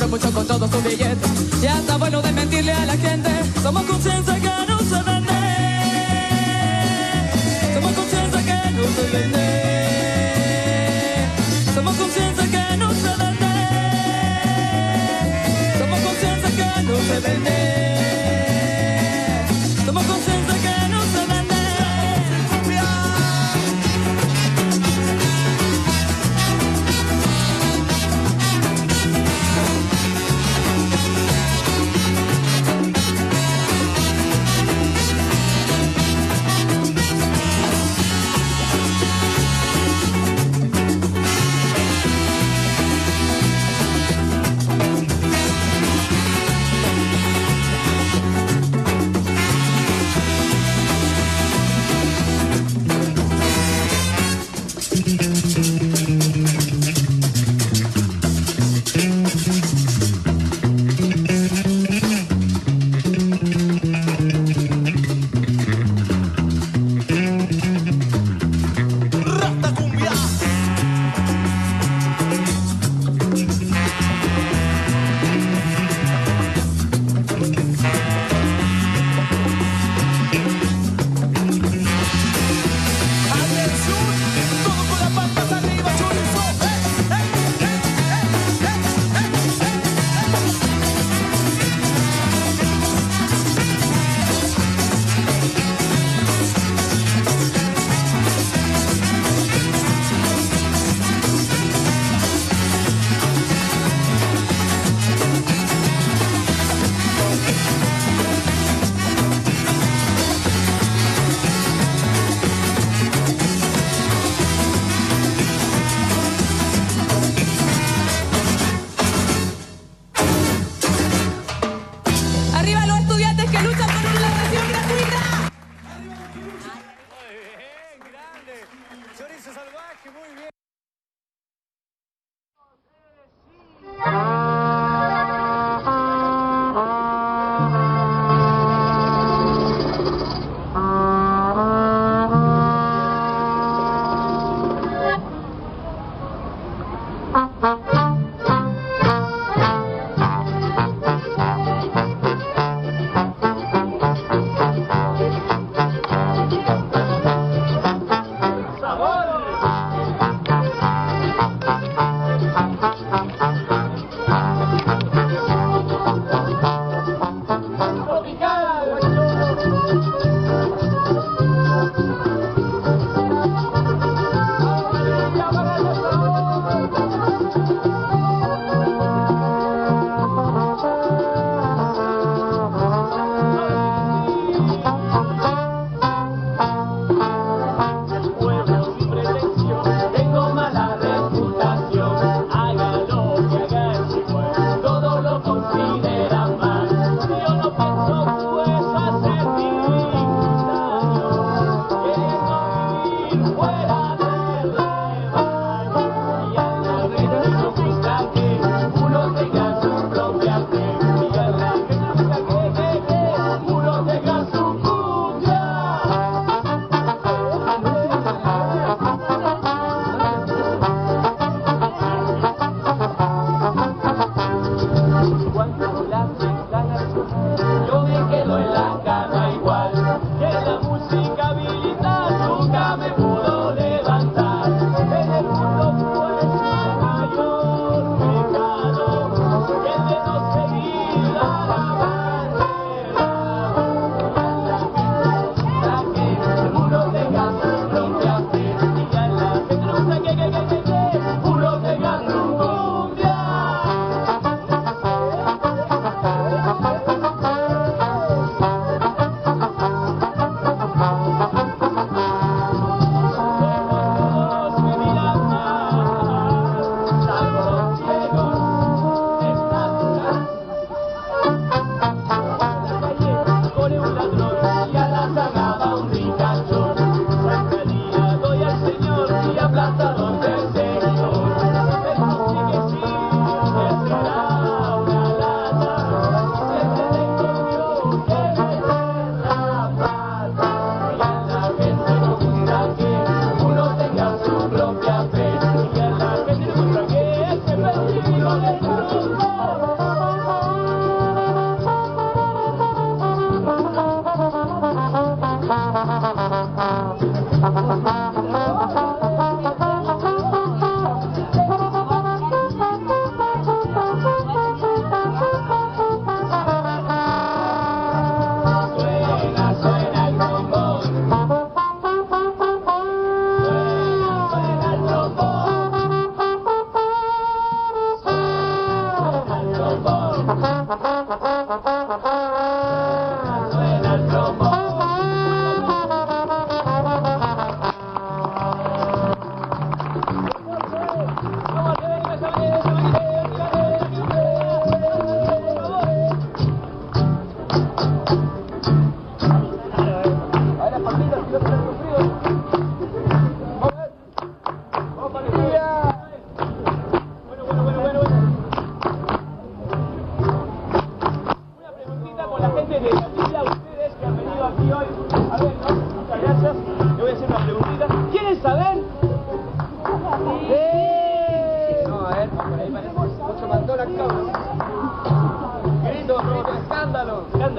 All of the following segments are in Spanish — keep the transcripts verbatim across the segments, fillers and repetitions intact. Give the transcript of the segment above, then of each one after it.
compro mucho con todos sus billetes. Ya está bueno de mentirle a la gente. Somos conciencia que no se vende. Somos conciencia que no se vende. Somos conciencia que no se vende. Somos conciencia que no se vende. Somos conciencia que no se vende.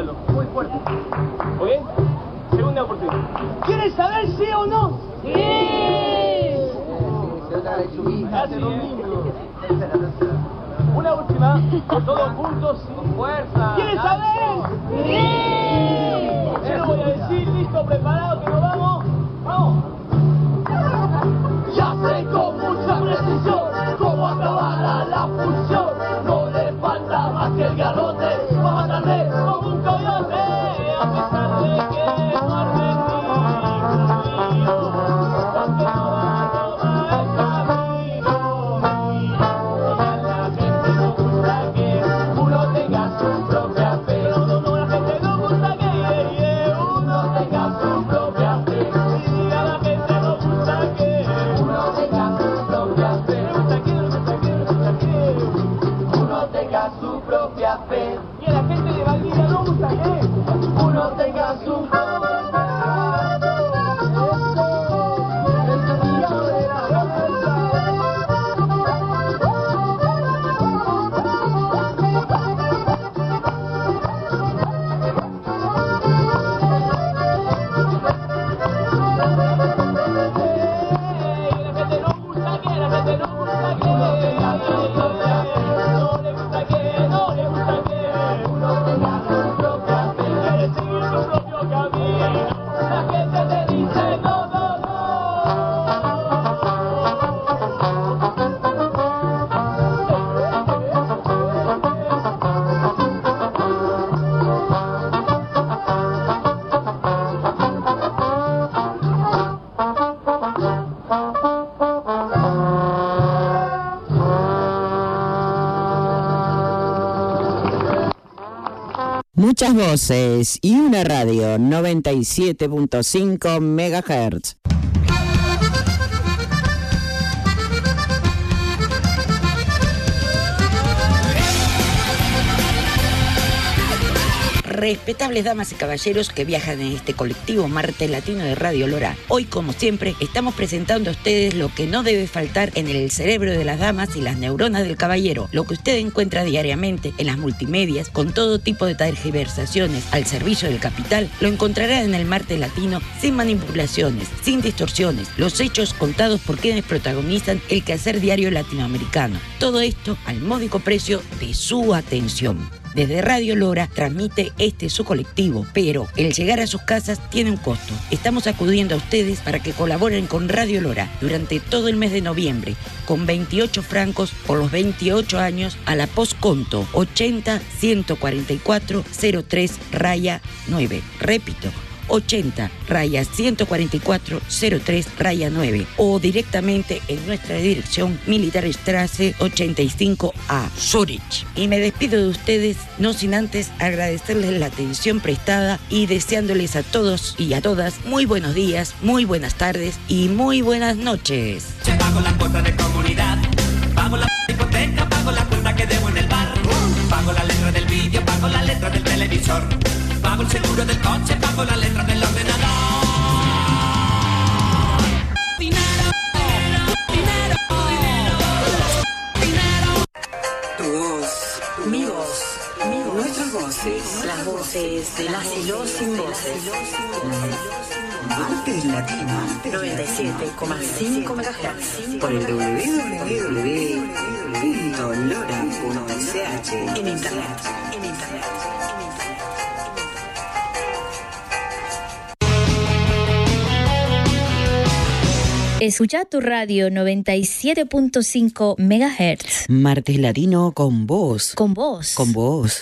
Sóplalo, muy fuerte. ¿Muy bien? Segunda oportunidad. ¿Quieres saber sí o no? ¡Sí! Casi lo mismo. Una última, todos juntos, sin fuerza. ¿Quieres saber? ¡Sí! Yo lo voy a decir, listo, preparado, que nos vamos. ¡Vamos! Ya sé con mucha precisión cómo acabará la función. No le falta más que el garrote para matarme como un coyote. A pesar de que no arrepiento, porque no va a tomar el camino mío. Y a la gente no gusta que uno tenga su propia fe. No, no, no, la gente no gusta que yeah, yeah, uno tenga su propia fe. Y a la gente no gusta que uno tenga su propia fe. No gusta que, no gusta que, no gusta que uno tenga su propia fe. Y a la gente de Valdivia no gusta que uno tenga su propia fe. Muchas voces y una radio, noventa y siete punto cinco megahertz. Respetables damas y caballeros que viajan en este colectivo Martes Latino de Radio Lora. Hoy, como siempre, estamos presentando a ustedes lo que no debe faltar en el cerebro de las damas y las neuronas del caballero. Lo que usted encuentra diariamente en las multimedias, con todo tipo de tergiversaciones al servicio del capital, lo encontrará en el Martes Latino sin manipulaciones, sin distorsiones. Los hechos contados por quienes protagonizan el quehacer diario latinoamericano. Todo esto al módico precio de su atención. Desde Radio Lora transmite este su colectivo, pero el llegar a sus casas tiene un costo. Estamos acudiendo a ustedes para que colaboren con Radio Lora durante todo el mes de noviembre, con veintiocho francos por los veintiocho años a la postconto ochenta ciento cuarenta y cuatro cero tres raya nueve. Repito, ochenta raya ciento cuarenta y cuatro cero tres raya nueve, o directamente en nuestra dirección Militärstraße ochenta y cinco A, Zurich. Y me despido de ustedes, no sin antes agradecerles la atención prestada y deseándoles a todos y a todas muy buenos días, muy buenas tardes y muy buenas noches. Yo pago la cuota de comunidad, pago la hipoteca, pago la cuenta que debo en el bar, pago la letra del vídeo, pago la letra del televisor, pago el seguro del coche, pago la letra del ordenador. Dinero, dinero, dinero, dinero. Tu voz, mi voz, mi voz, nuestras voces, las voces de las y los sin voces. Martes Latino, noventa y siete coma cinco megahertz, por el doble u doble u doble u punto lora punto c h, en internet, en internet. Escucha tu radio noventa y siete punto cinco megahertz. Martes Latino con vos. Con vos. Con vos.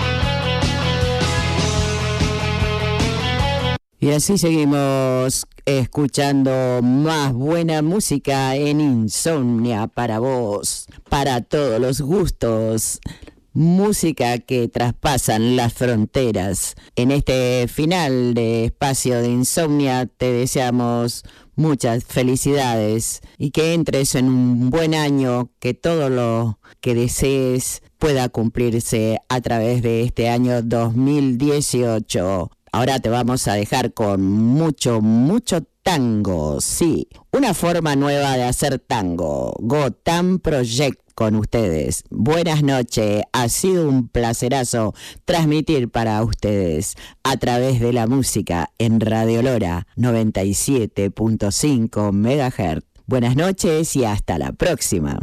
Y así seguimos escuchando más buena música en Insomnia para vos, para todos los gustos. Música que traspasan las fronteras. En este final de espacio de Insomnia te deseamos muchas felicidades y que entres en un buen año, que todo lo que desees pueda cumplirse a través de este año dos mil dieciocho. Ahora te vamos a dejar con mucho, mucho tango, sí, una forma nueva de hacer tango. Gotam Project con ustedes. Buenas noches, ha sido un placerazo transmitir para ustedes a través de la música en Radio Lora noventa y siete punto cinco megahertz. Buenas noches y hasta la próxima.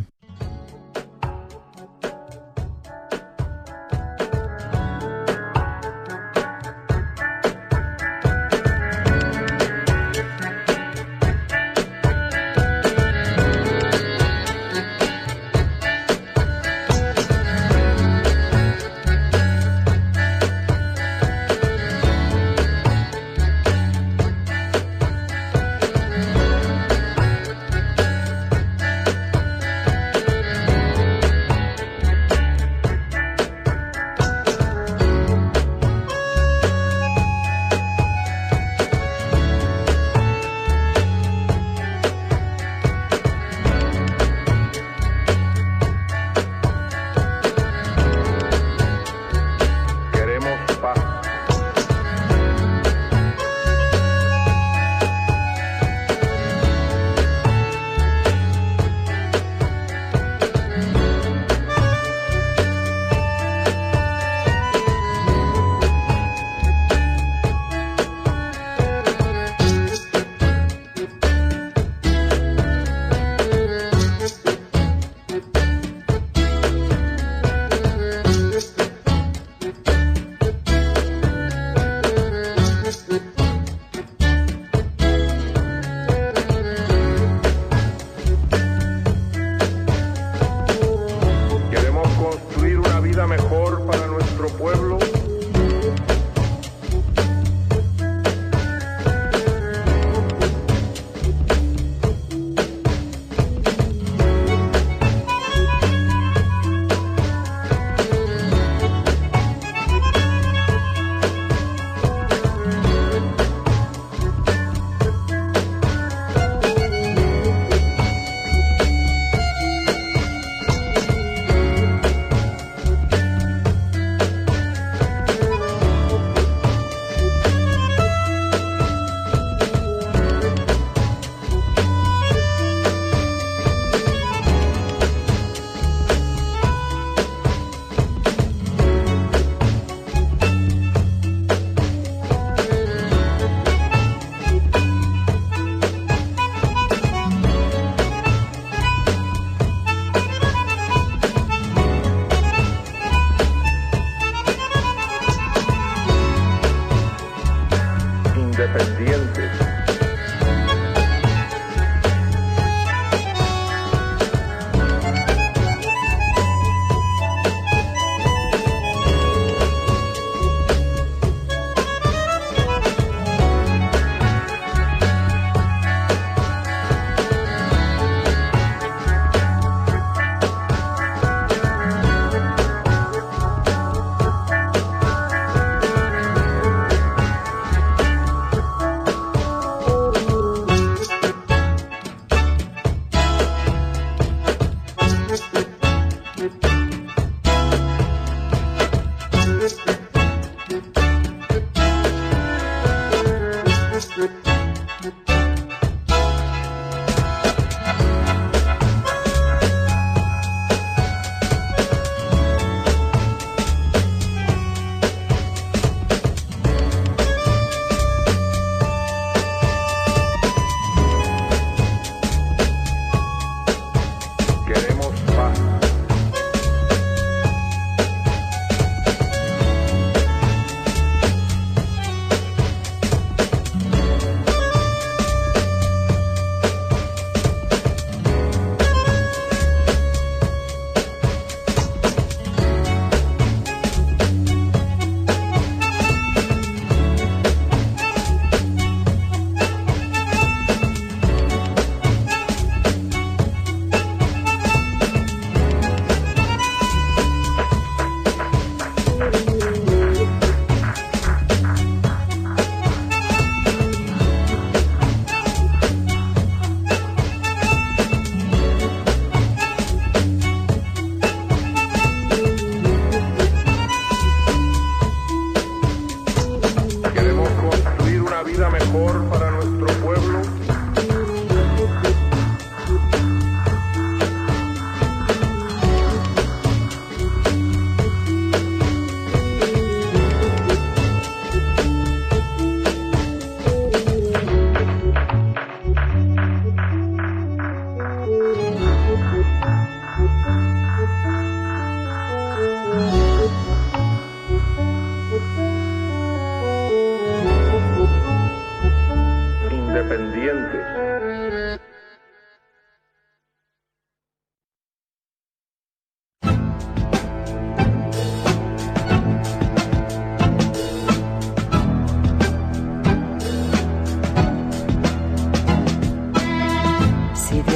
vida mejor para nuestro pueblo.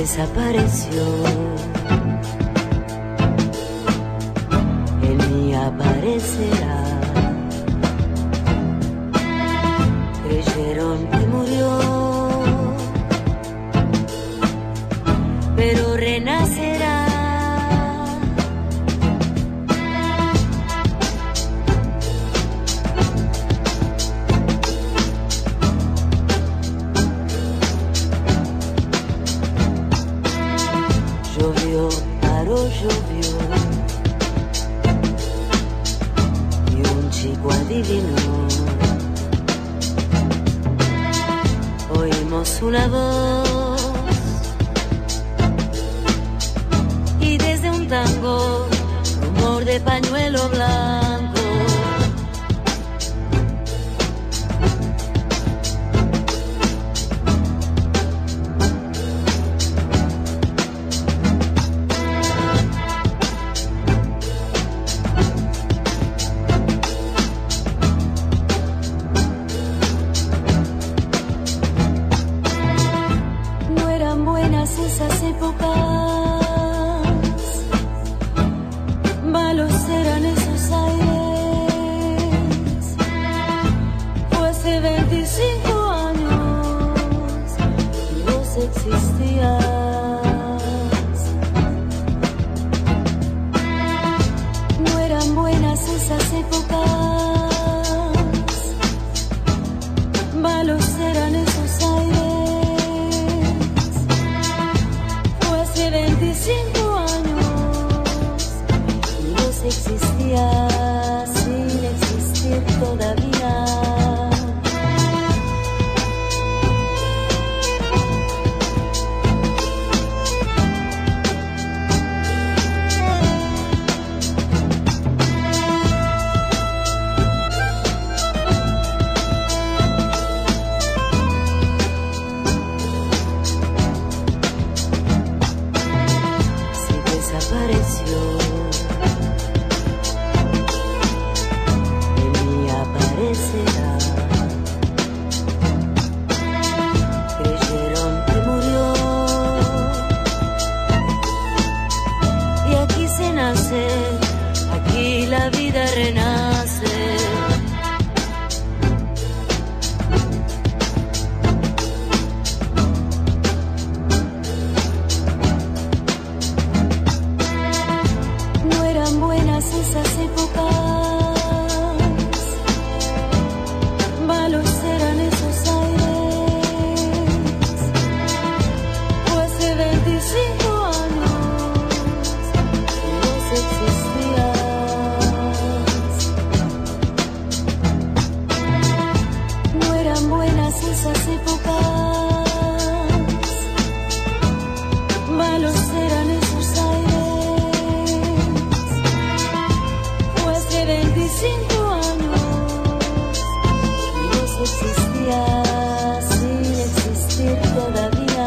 desapareció, en mí aparecerá. Creyeron que murió, pero renacerá. Llovió, paró, llovió, y un chico adivinó. Oímos una voz y desde un tango, rumor de pañuelo blanco. Esas épocas, malos eran esos aires. Fue hace veinticinco años y vos existías. No eran buenas esas épocas, malos eran esos aires. veinticinco años y vos existías sin existir todavía. Desapareció, en mí aparecerá. Creyeron que murió, y aquí se nace, aquí la vida renace. Esas épocas, malos eran esos aires. Fue hace veinticinco años y vos existías. No eran buenas esas épocas, malos eran esos aires. veinticinco años y vos existías sin existir todavía.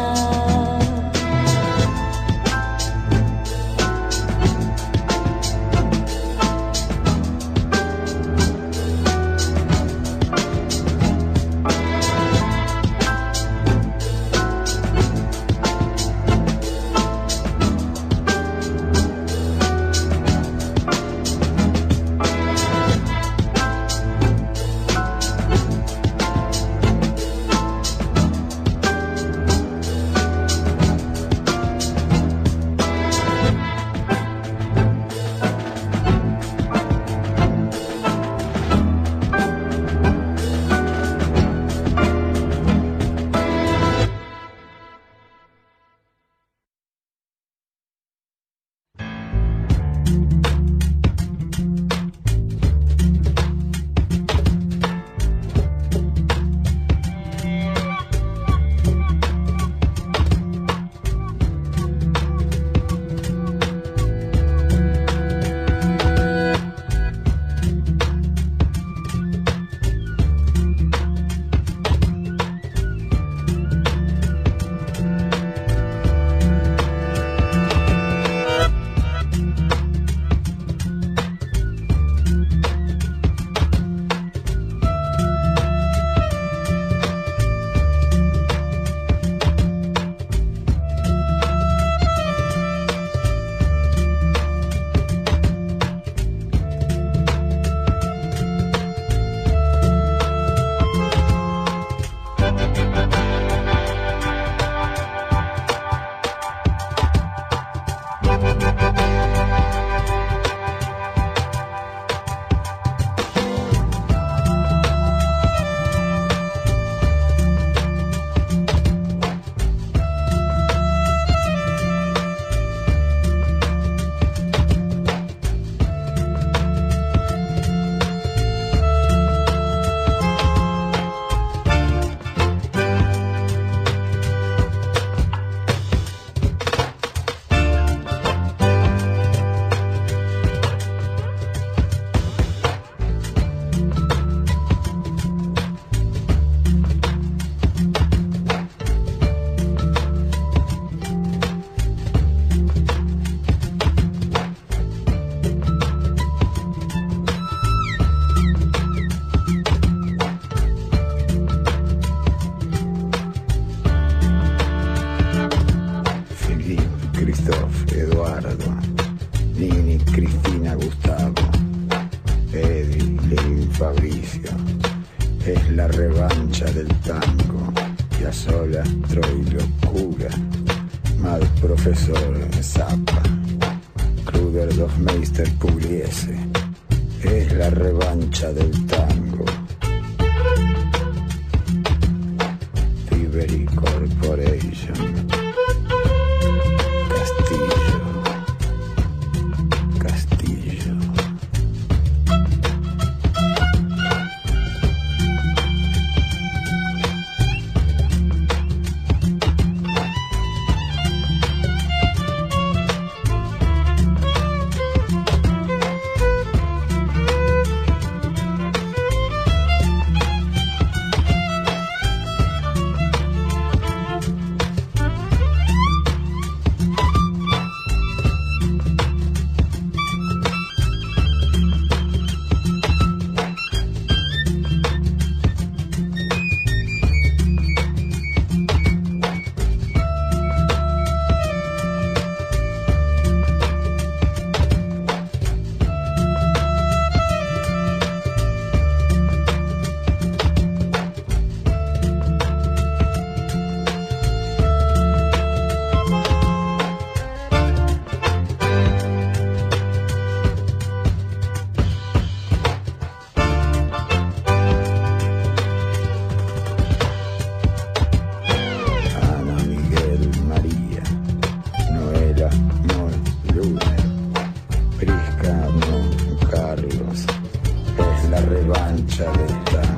Fabricio, es la revancha del tango. Piazzolla, Troilo, Cura, Mal Profesor Zappa, Kruger, Hofmeister, Pugliese, es la revancha del tango. Tiberi Corporation, Castillo, Castillo. Prisca, Don Carlos, es la revancha del tango.